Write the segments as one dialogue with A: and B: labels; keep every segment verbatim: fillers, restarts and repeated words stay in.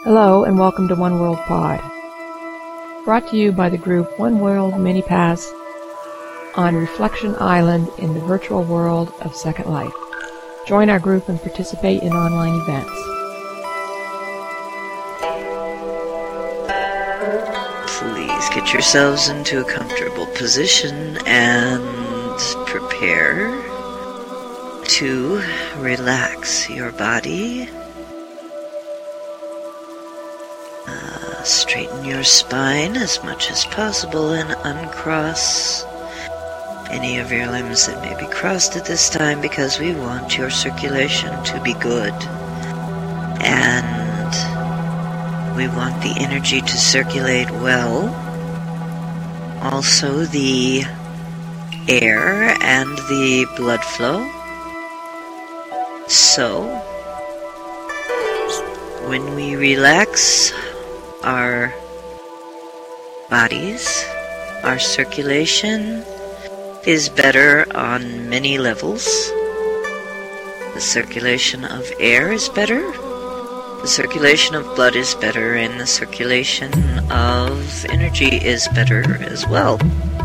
A: Hello and welcome to One World Pod. Brought to you by the group One World Mini Pass on Reflection Island in the virtual world of Second Life. Join our group and participate in online events.
B: Please get yourselves into a comfortable position and prepare to relax your body. Uh, straighten your spine as much as possible and uncross any of your limbs that may be crossed at this time, because we want your circulation to be good. And we want the energy to circulate well. Also the air and the blood flow. So, when we relax our bodies, our circulation is better on many levels. The circulation of air is better. The circulation of blood is better, and the circulation of energy is better as well.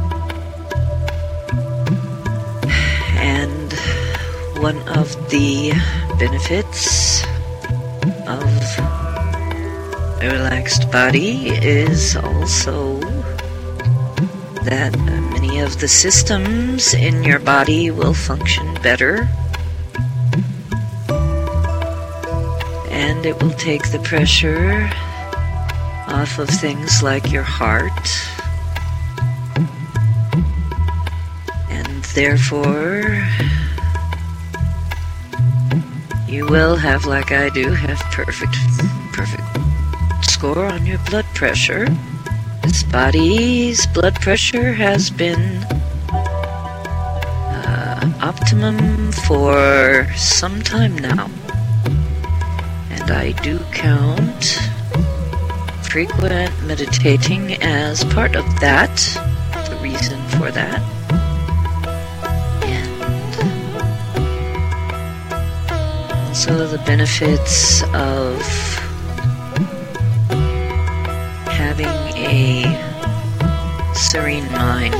B: And one of the benefits of a relaxed body is also that many of the systems in your body will function better, and it will take the pressure off of things like your heart, and therefore you will have, like I do, have perfect perfect score on your blood pressure. This body's blood pressure has been uh, optimum for some time now, and I do count frequent meditating as part of that, the reason for that. And also the benefits of having a serene mind.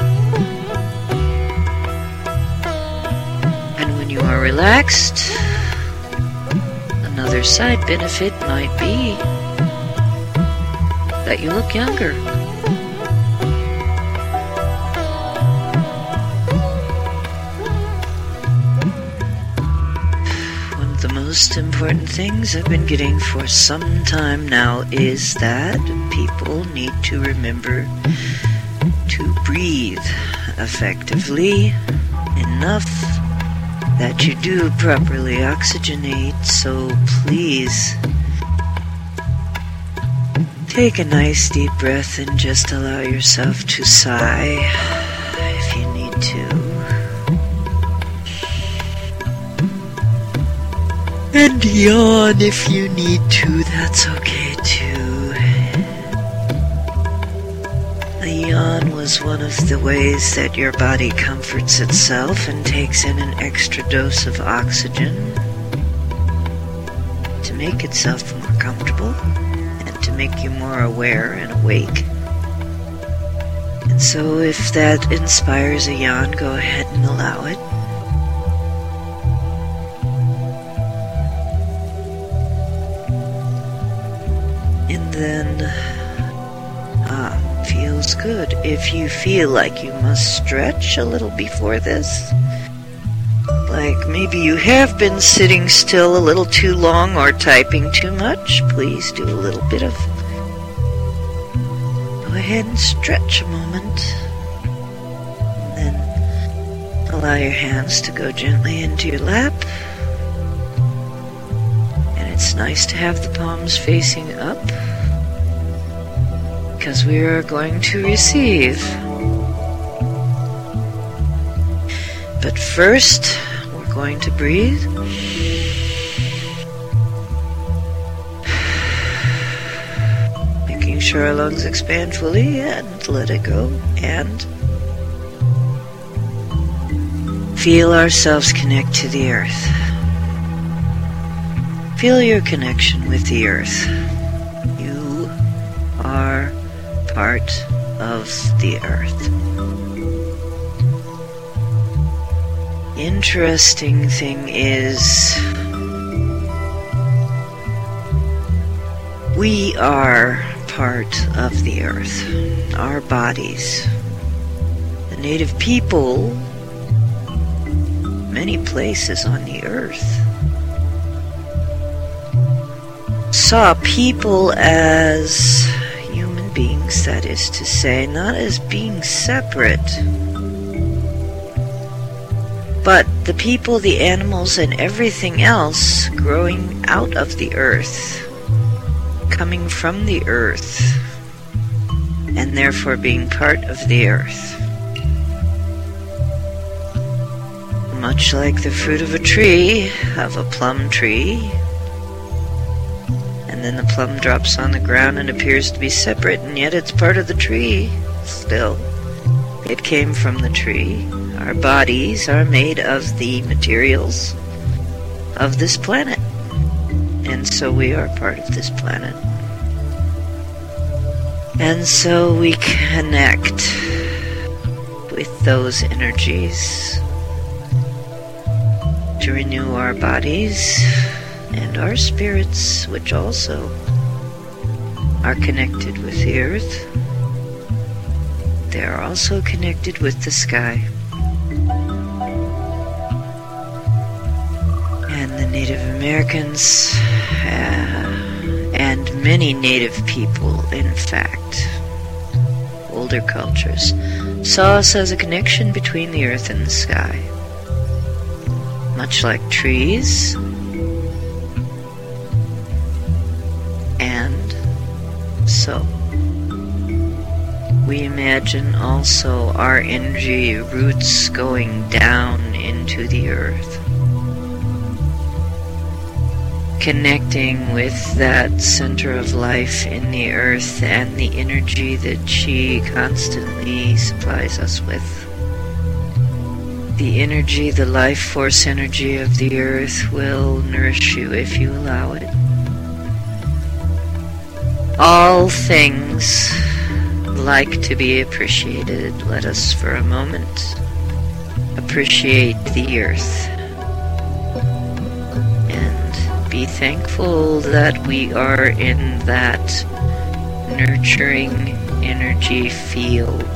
B: And when you are relaxed, another side benefit might be that you look younger. One of the most important things I've been getting for some time now is that people need to remember to breathe effectively enough that you do properly oxygenate. So please take a nice deep breath and just allow yourself to sigh if you need to. And yawn if you need to, that's okay too. A yawn was one of the ways that your body comforts itself and takes in an extra dose of oxygen to make itself more comfortable and to make you more aware and awake. And so if that inspires a yawn, go ahead and allow it. And then, ah, feels good. If you feel like you must stretch a little before this, like maybe you have been sitting still a little too long or typing too much, please do a little bit of, go ahead and stretch a moment. And then allow your hands to go gently into your lap. And it's nice to have the palms facing up, because we are going to receive. But first, we're going to breathe. Making sure our lungs expand fully, and let it go. And feel ourselves connect to the earth. Feel your connection with the earth. You are part of the earth. Interesting thing is, we are part of the earth, our bodies. The native people, many places on the earth, saw people as human beings, that is to say, not as being separate, but the people, the animals, and everything else growing out of the earth, coming from the earth, and therefore being part of the earth. Much like the fruit of a tree, of a plum tree, and then the plum drops on the ground and appears to be separate, and yet it's part of the tree still. It came from the tree. Our bodies are made of the materials of this planet, and so we are part of this planet. And so we connect with those energies to renew our bodies and our spirits, which also are connected with the earth. They are also connected with the sky. And the Native Americans, uh, and many Native people, in fact, older cultures, saw us as a connection between the earth and the sky. Much like trees, and so we imagine also our energy roots going down into the earth, connecting with that center of life in the earth and the energy that she constantly supplies us with. The energy, the life force energy of the earth will nourish you if you allow it. All things like to be appreciated. Let us for a moment appreciate the earth and be thankful that we are in that nurturing energy field.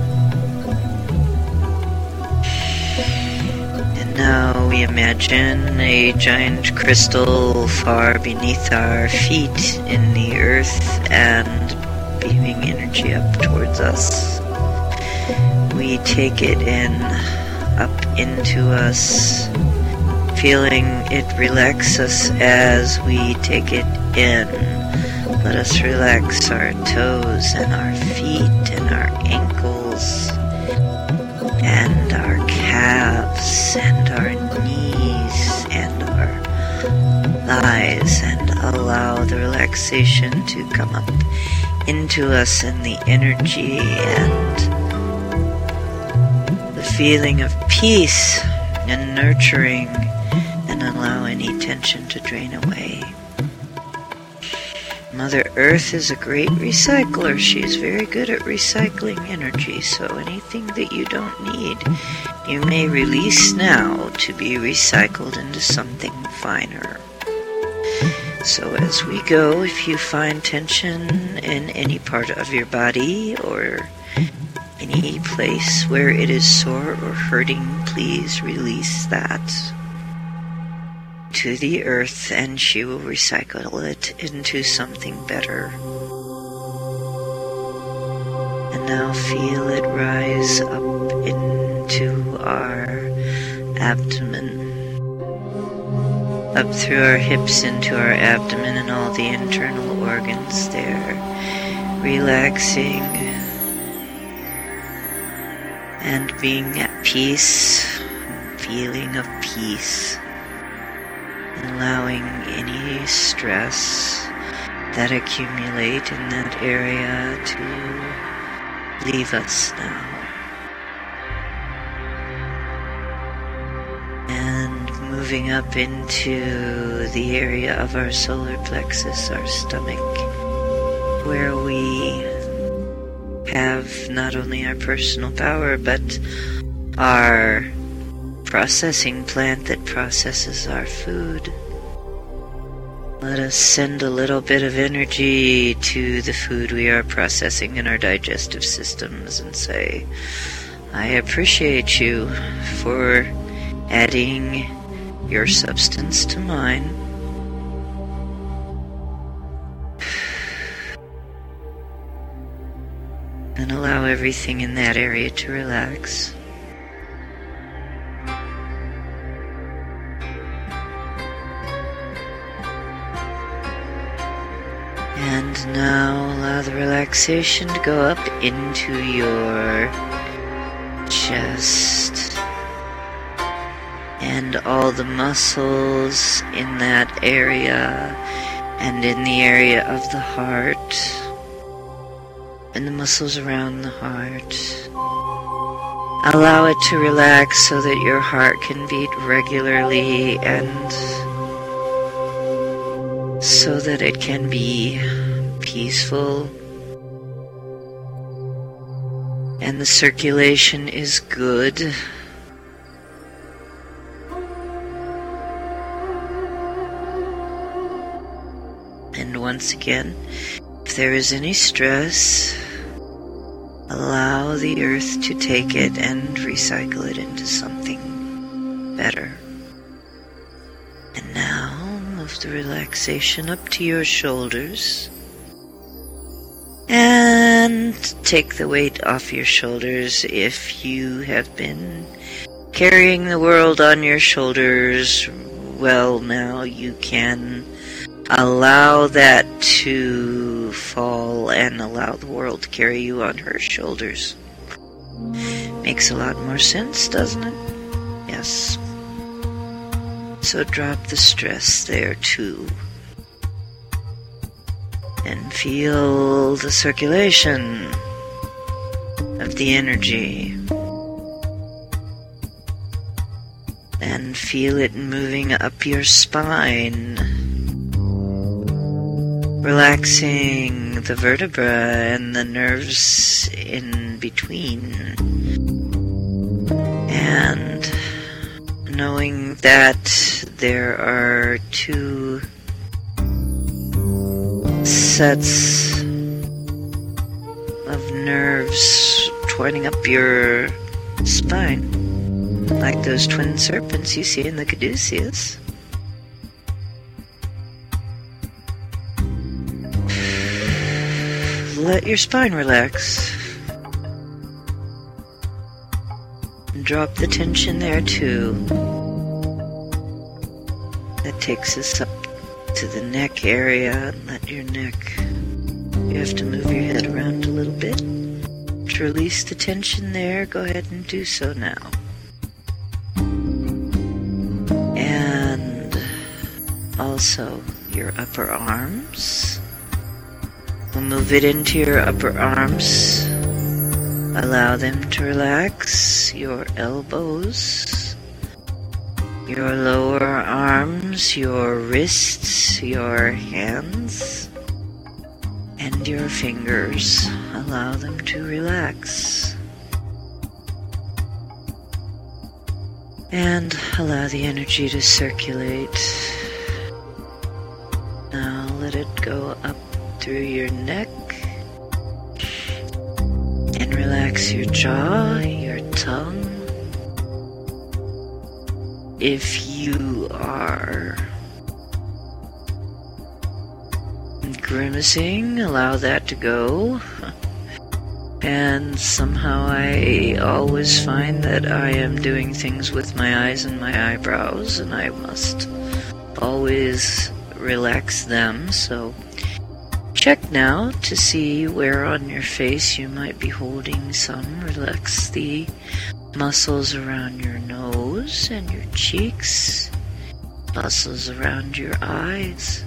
B: Now we imagine a giant crystal far beneath our feet in the earth and beaming energy up towards us. We take it in, up into us, feeling it relax us as we take it in. Let us relax our toes and our feet and our ankles and our calves and our knees and our thighs, and allow the relaxation to come up into us, and the energy and the feeling of peace and nurturing, and allow any tension to drain away. Mother Earth is a great recycler. She is very good at recycling energy, so anything that you don't need, you may release now to be recycled into something finer. So as we go, if you find tension in any part of your body or any place where it is sore or hurting, please release that to the earth, and she will recycle it into something better. And now feel it rise up into our abdomen, up through our hips into our abdomen and all the internal organs there, relaxing and being at peace, feeling of peace. Allowing any stress that accumulate in that area to leave us now. And moving up into the area of our solar plexus, our stomach, where we have not only our personal power, but our processing plant that processes our food. Let us send a little bit of energy to the food we are processing in our digestive systems and say, I appreciate you for adding your substance to mine. And allow everything in that area to relax. And now allow the relaxation to go up into your chest and all the muscles in that area and in the area of the heart and the muscles around the heart. Allow it to relax so that your heart can beat regularly and so that it can be peaceful and the circulation is good. And once again, if there is any stress, allow the earth to take it and recycle it into something better. And now, move the relaxation up to your shoulders. And take the weight off your shoulders. If you have been carrying the world on your shoulders, well, now you can allow that to fall and allow the world to carry you on her shoulders. Makes a lot more sense, doesn't it? Yes. So drop the stress there too. And feel the circulation of the energy. And feel it moving up your spine. Relaxing the vertebra and the nerves in between. And knowing that there are two sets of nerves twining up your spine, like those twin serpents you see in the caduceus. Let your spine relax. And drop the tension there too. That takes us up to the neck area, and let your neck, you have to move your head around a little bit to release the tension there. Go ahead and do so now. And also your upper arms. We'll move it into your upper arms. Allow them to relax. Your elbows, your lower arms, your wrists, your hands, and your fingers. Allow them to relax. And allow the energy to circulate. Now let it go up through your neck. And relax your jaw, your tongue. If you are grimacing, allow that to go. And somehow I always find that I am doing things with my eyes and my eyebrows, and I must always relax them. So check now to see where on your face you might be holding some. Relax the muscles around your nose and your cheeks, muscles around your eyes,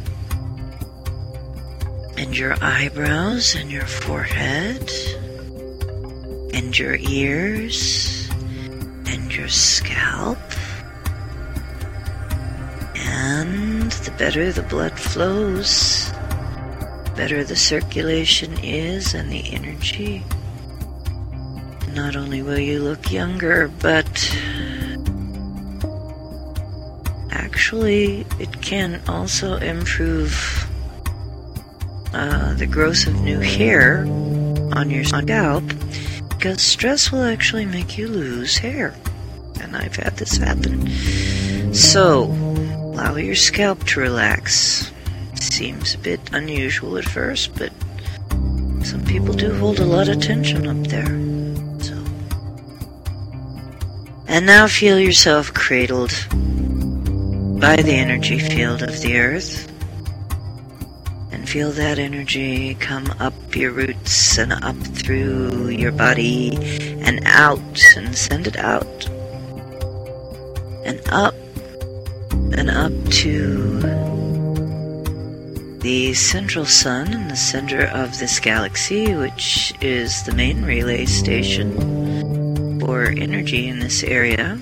B: and your eyebrows and your forehead, and your ears, and your scalp. And the better the blood flows, better the circulation is and the energy, not only will you look younger, but actually it can also improve uh, the growth of new hair on your scalp, because stress will actually make you lose hair. And I've had this happen. So, allow your scalp to relax. Seems a bit unusual at first, but some people do hold a lot of tension up there. So, and now feel yourself cradled by the energy field of the earth. And feel that energy come up your roots and up through your body and out, and send it out. And up and up to the central sun in the center of this galaxy, which is the main relay station for energy in this area.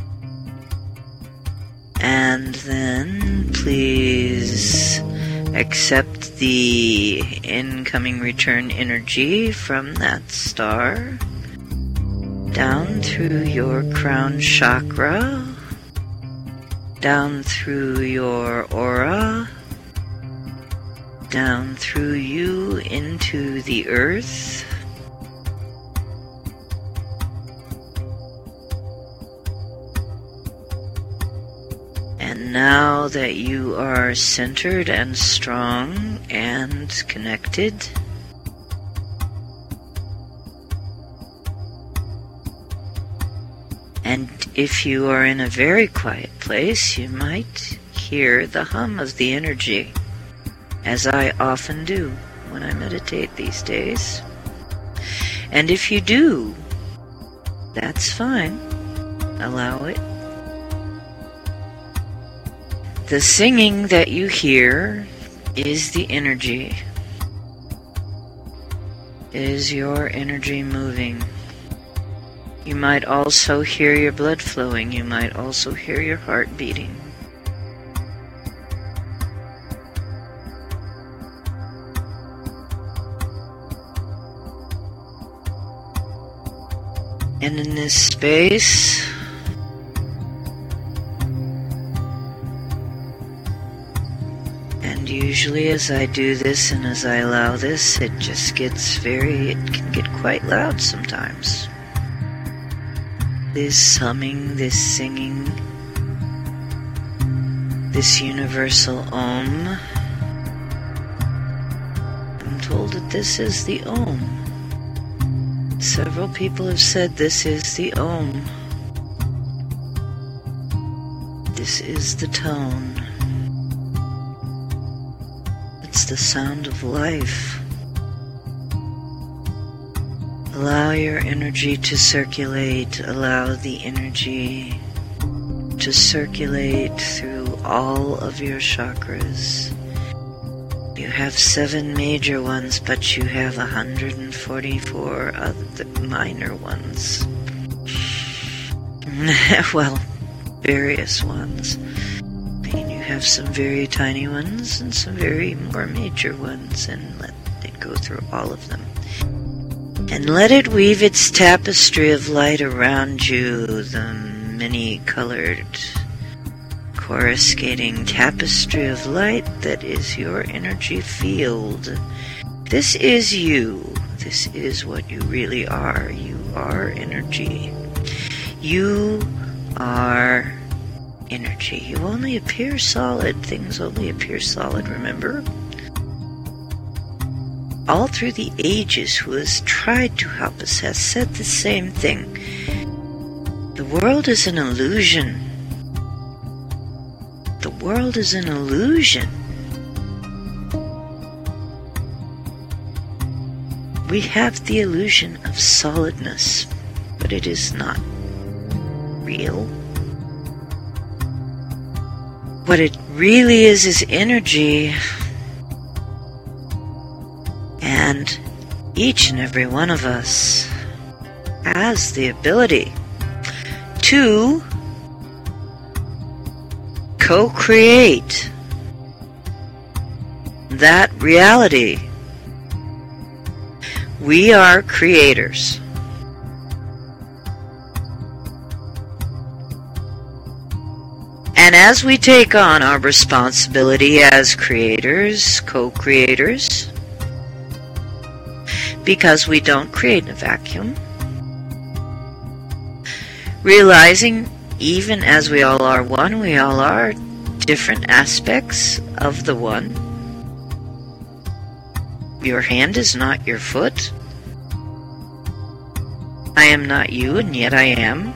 B: And then please accept the incoming return energy from that star down through your crown chakra, down through your aura, down through you into the earth, and now that you are centered and strong and connected, and if you are in a very quiet place, you might hear the hum of the energy, as I often do when I meditate these days. And if you do, that's fine. Allow it. The singing that you hear is the energy. It is your energy moving. You might also hear your blood flowing. You might also hear your heart beating. And in this space, and usually as I do this and as I allow this, it just gets very, it can get quite loud sometimes. This humming, this singing, this universal Om. I'm told that this is the Om. Several people have said this is the Om. This is the tone. It's the sound of life. Allow your energy to circulate. Allow the energy to circulate through all of your chakras. You have seven major ones, but you have one hundred forty-four other minor ones. Well, various ones. I mean, you have some very tiny ones and some very more major ones, and let it go through all of them. And let it weave its tapestry of light around you, the many-colored, coruscating tapestry of light that is your energy field. This is you. This is what you really are. You are energy. You are energy. You only appear solid. Things only appear solid, remember? All through the ages, who has tried to help us has said the same thing. The world is an illusion. The world is an illusion. We have the illusion of solidness, but it is not real. What it really is is energy. And each and every one of us has the ability to co-create that reality. We are creators. And as we take on our responsibility as creators, co-creators, because we don't create in a vacuum, realizing even as we all are one, we all are different aspects of the one. Your hand is not your foot. I am not you, and yet I am.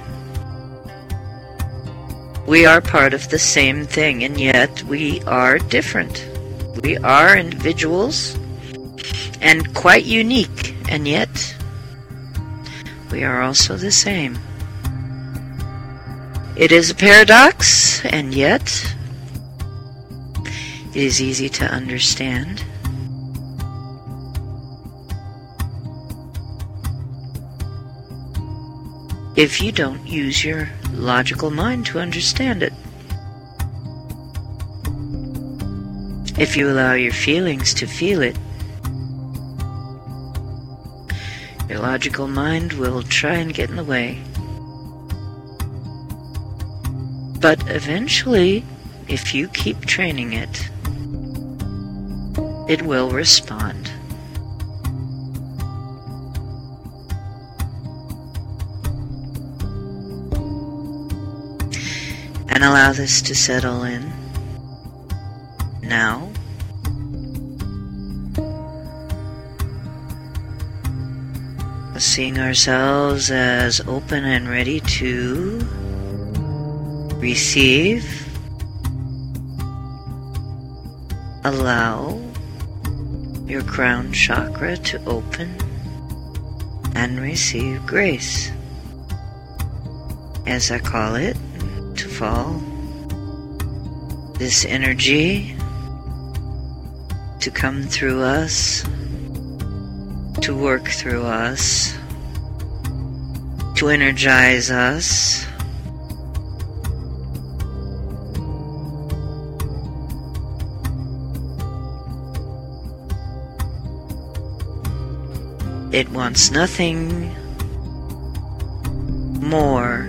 B: We are part of the same thing, and yet we are different. We are individuals, and quite unique, and yet we are also the same. It is a paradox, and yet it is easy to understand. If you don't use your logical mind to understand it. If you allow your feelings to feel it, your logical mind will try and get in the way. But eventually, if you keep training it, it will respond. And allow this to settle in. Now, seeing ourselves as open and ready to receive, allow your crown chakra to open and receive grace, as I call it, to fall. This energy to come through us, to work through us, to energize us. It wants nothing more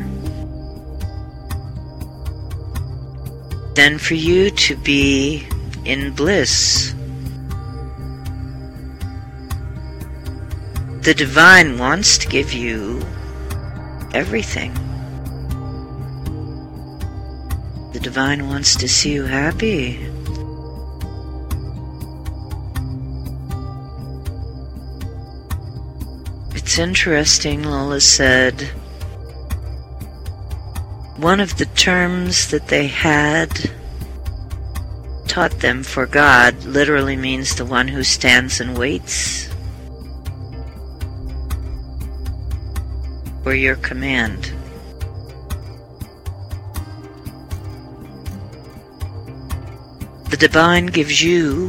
B: than for you to be in bliss. The divine wants to give you everything. The divine wants to see you happy. It's interesting, Lola said, one of the terms that they had taught them for God literally means the one who stands and waits for your command. The divine gives you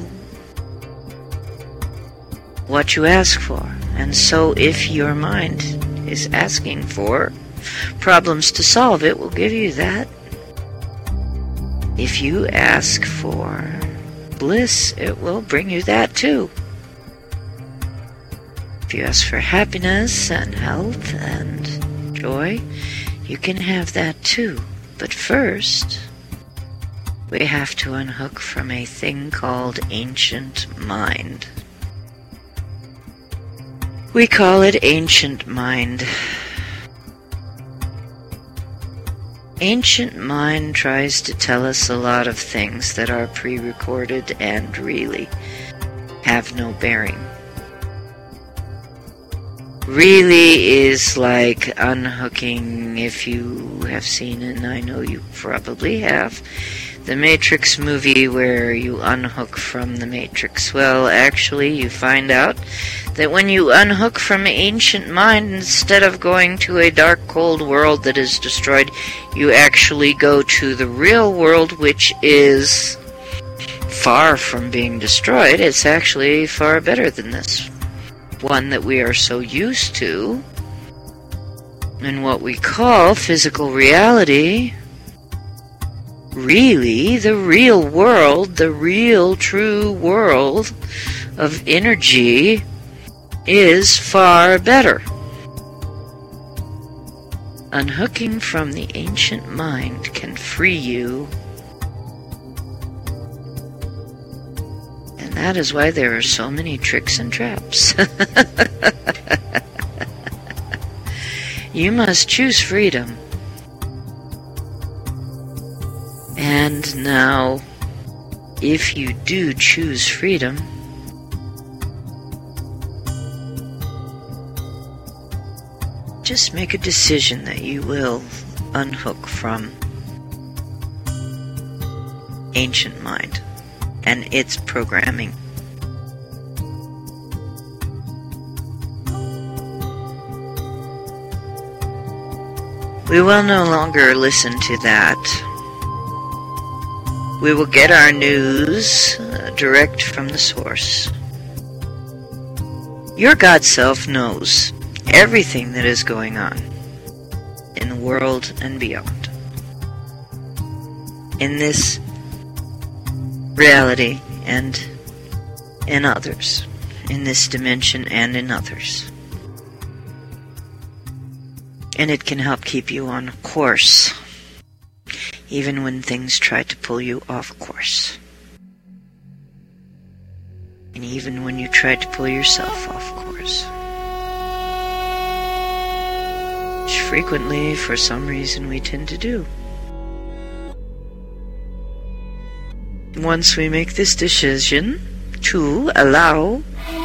B: what you ask for, and so if your mind is asking for problems to solve, it will give you that. If you ask for bliss, it will bring you that too. If you ask for happiness and health and joy, you can have that too. But first, we have to unhook from a thing called ancient mind. We call it ancient mind. Ancient mind tries to tell us a lot of things that are pre-recorded and really have no bearing. Really is like unhooking, if you have seen, and I know you probably have, the Matrix movie where you unhook from the Matrix. Well, actually, you find out that when you unhook from ancient mind, instead of going to a dark, cold world that is destroyed, you actually go to the real world, which is far from being destroyed. It's actually far better than this one that we are so used to, and what we call physical reality. really, the real world, the real true world of energy is far better. Unhooking from the ancient mind can free you. And that is why there are so many tricks and traps. You must choose freedom. And now, if you do choose freedom, just make a decision that you will unhook from ancient mind and its programming. We will no longer listen to that. We will get our news uh, direct from the source. Your God Self knows everything that is going on in the world and beyond. In this reality and in others. In this dimension and in others. And it can help keep you on course, even when things try to pull you off course. And even when you try to pull yourself off course. Which frequently, for some reason, we tend to do. Once we make this decision to allow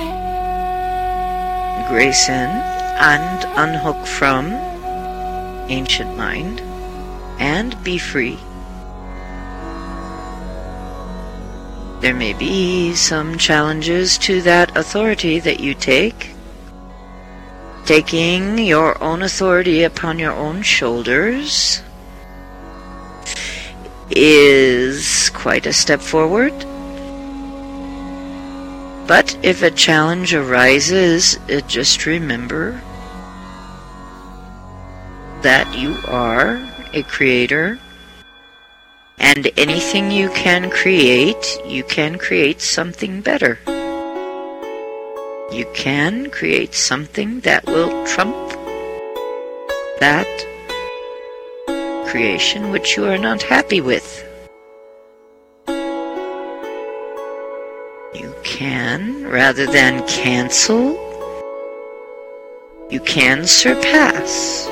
B: grace in and unhook from ancient mind and be free. There may be some challenges to that authority that you take. Taking your own authority upon your own shoulders is quite a step forward. But if a challenge arises, just remember that you are a creator, and anything you can create, you can create something better. You can create something that will trump that creation which you are not happy with. You can, rather than cancel, you can surpass.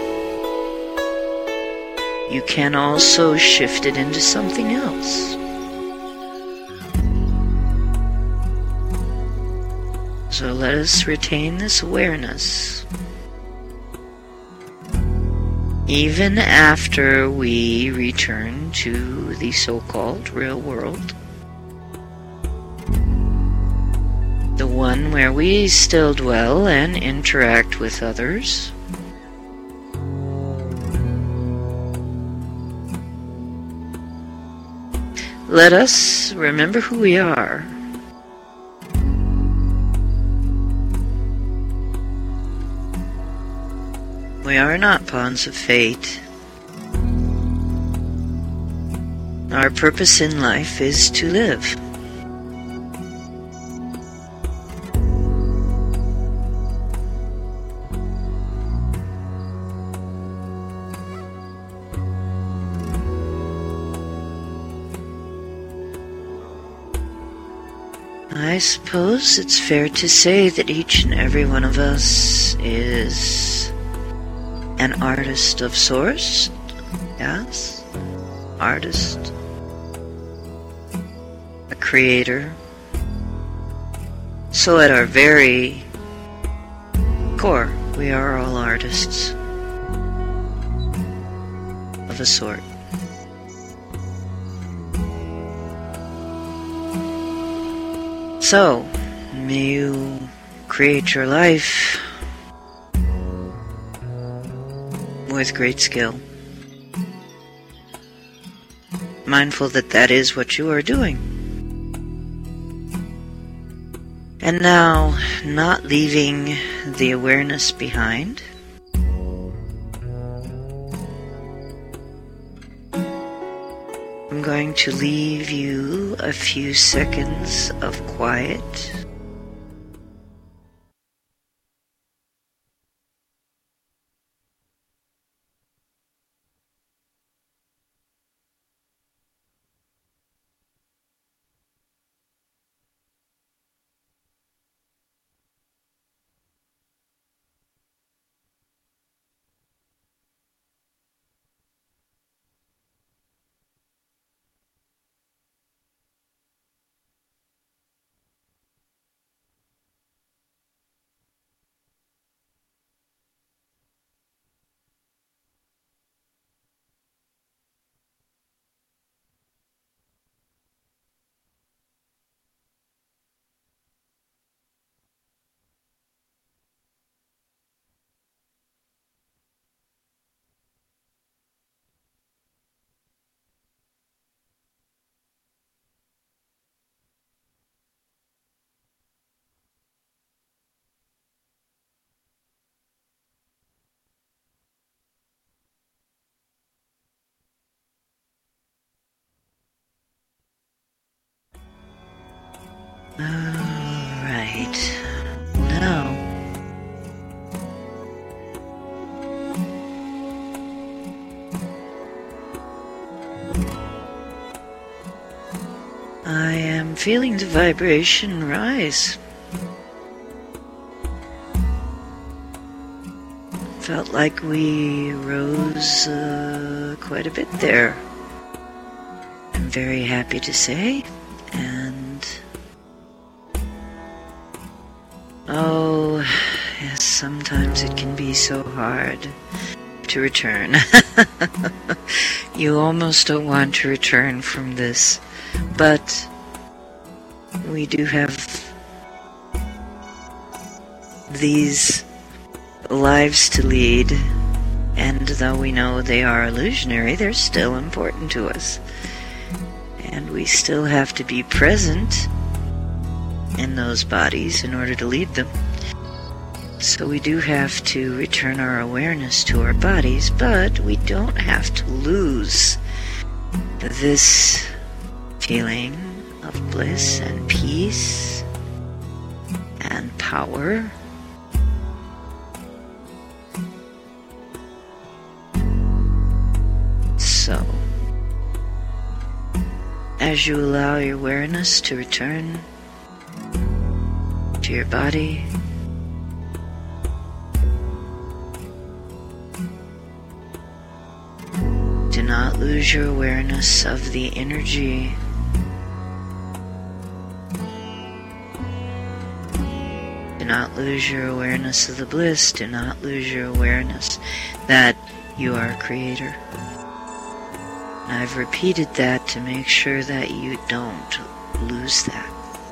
B: You can also shift it into something else. So let us retain this awareness. Even after we return to the so-called real world. The one where we still dwell and interact with others. Let us remember who we are. We are not pawns of fate. Our purpose in life is to live. I suppose it's fair to say that each and every one of us is an artist of sorts. Yes, artist, a creator. So at our very core, we are all artists of a sort. So, may you create your life with great skill, mindful that that is what you are doing. And now, not leaving the awareness behind, I'm going to leave you a few seconds of quiet. Alright. Now, I am feeling the vibration rise. Felt like we rose uh, quite a bit there. I'm very happy to say, and oh, yes, sometimes it can be so hard to return. You almost don't want to return from this, but we do have these lives to lead, and though we know they are illusionary, they're still important to us. And we still have to be present in those bodies in order to lead them. So we do have to return our awareness to our bodies, but we don't have to lose this feeling of bliss and peace and power. So, as you allow your awareness to return to your body, do not lose your awareness of the energy. Do not lose your awareness of the bliss. Do not lose your awareness that you are a creator. And I've repeated that to make sure that you don't lose that.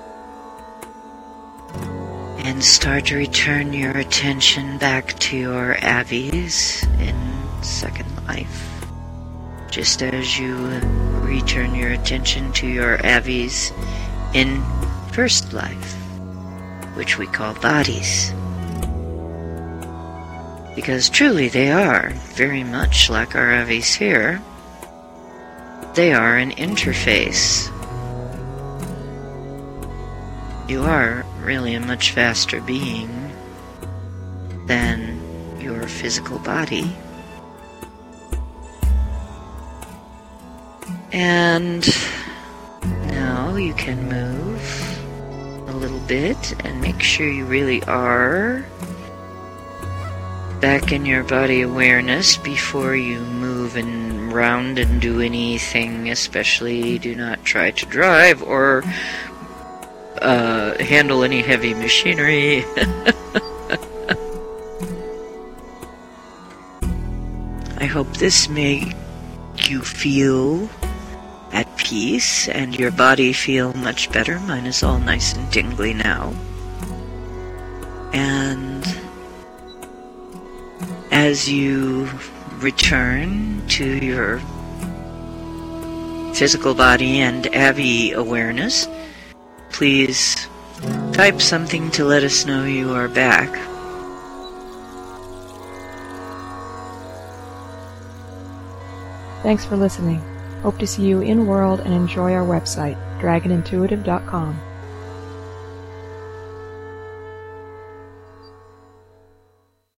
B: And start to return your attention back to your avis in Second Life. Just as you return your attention to your avis in First Life, which we call bodies. Because truly they are very much like our avis here. They are an interface. You are really a much vaster being than your physical body. And now you can move a little bit and make sure you really are back in your body awareness before you move and round and do anything. Especially do not try to drive or uh, handle any heavy machinery. I hope this made you feel at peace and your body feel much better. Mine is all nice and tingly now. And as you return to your physical body and Avi awareness, please type something to let us know you are back.
A: Thanks for listening. Hope to see you in world and enjoy our website, dragon intuitive dot com.